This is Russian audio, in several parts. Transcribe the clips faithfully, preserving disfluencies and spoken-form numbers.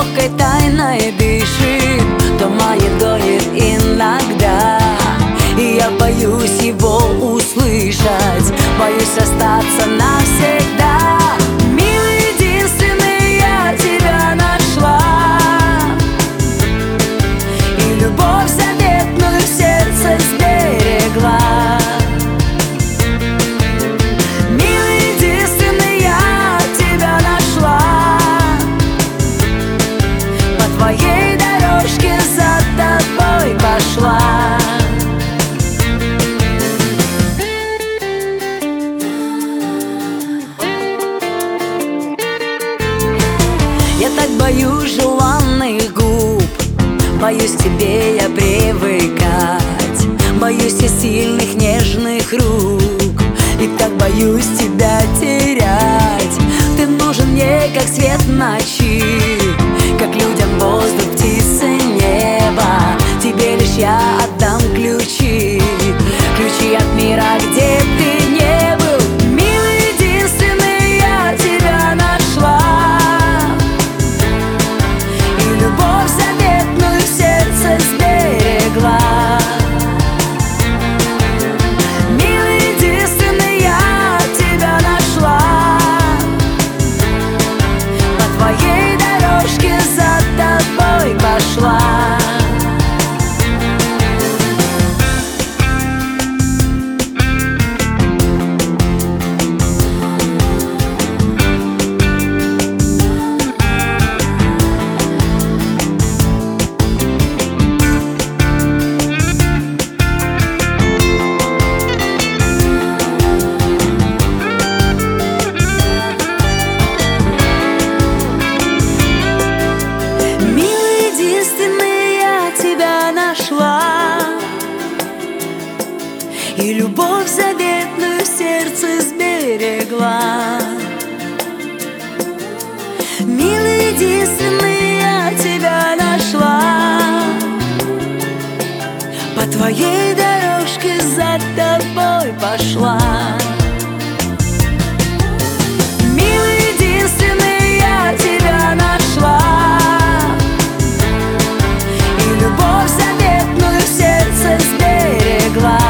легкой тайной дышит, то манит, гонит иногда. И я боюсь его услышать, боюсь остаться навсегда. Милый, единственный, я тебя нашла, и любовь заветную в сердце сберегла. Милый, единственный, я тебя нашла, по твоей дорожке за тобой пошла. Я так боюсь желанных губ, боюсь к тебе я привыкать, боюсь я сильных нежных рук, и так боюсь тебя терять. Ты нужен мне, как свет ночи, как людям воздух, птицы, небо. Тебе лишь я отдам ключи, ключи от мира, где ты не был. Милый, единственный, я тебя нашла, и любовь заветную в сердце сберегла. Милый, единственный, я тебя нашла, по твоей дорожке за тобой пошла. И любовь заветную в сердце сберегла. Милый, единственный, я тебя нашла, по твоей дорожке за тобой пошла. Милый, единственный, я тебя нашла, и любовь заветную в сердце сберегла.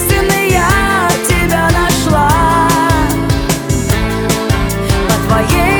Yeah.